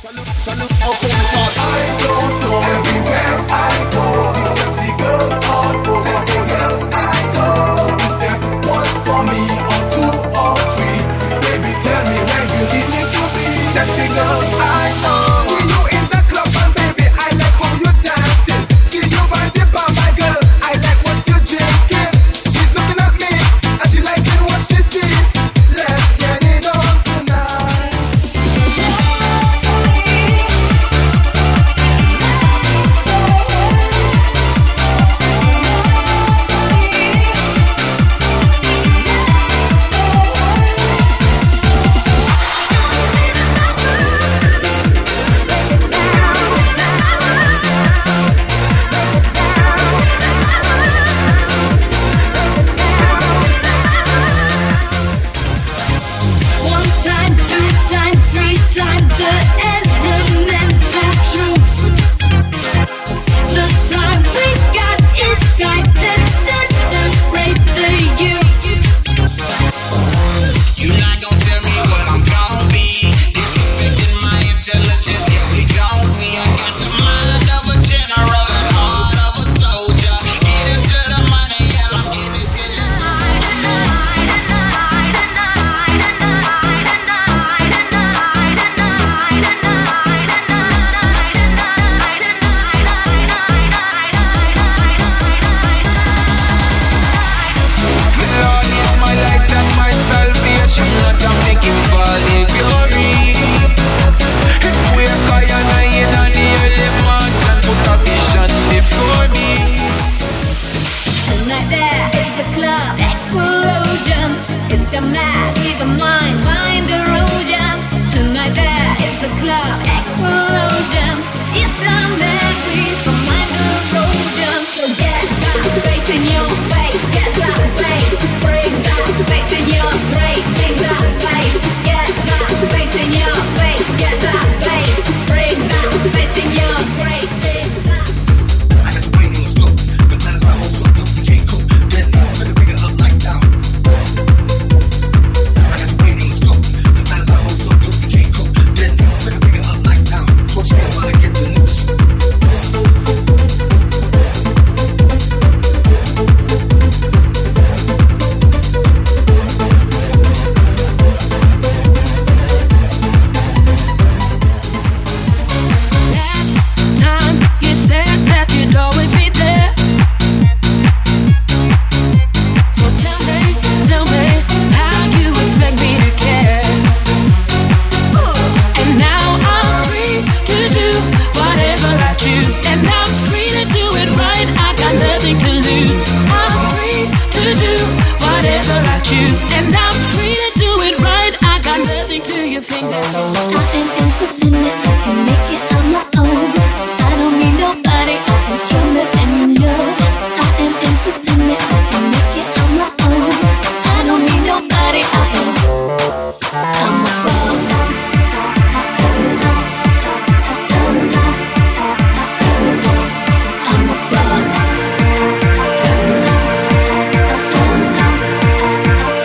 So look how come it's hot. I don't know. Everywhere I go, these sexy girls are sexy girls. I saw. Is there one for me or two or three? Baby, tell me where you need me to be. Sexy girls, I know. See you in the club and baby, I like how you dancing. See you by the bar, my girl, I like what you drinking. She's looking at me and she liking what she sees. Let's get it on tonight.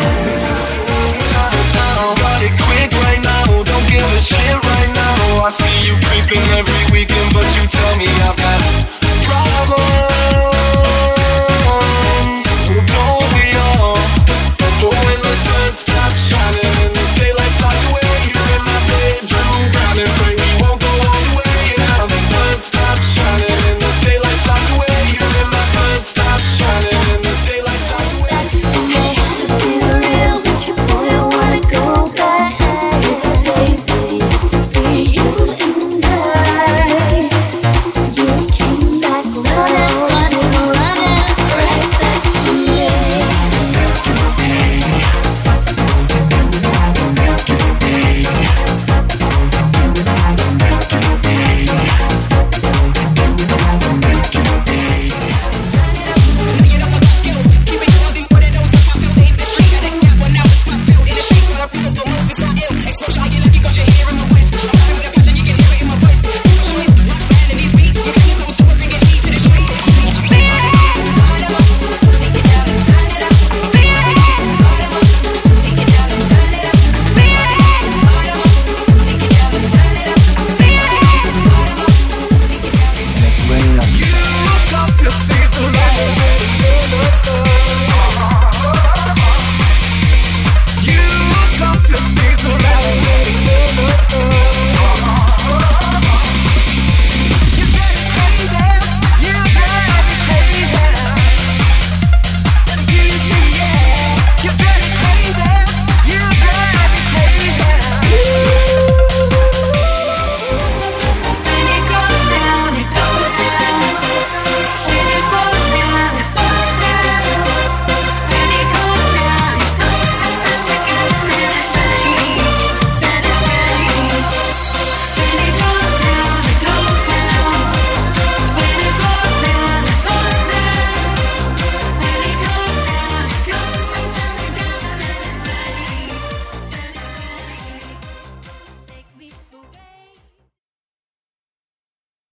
I see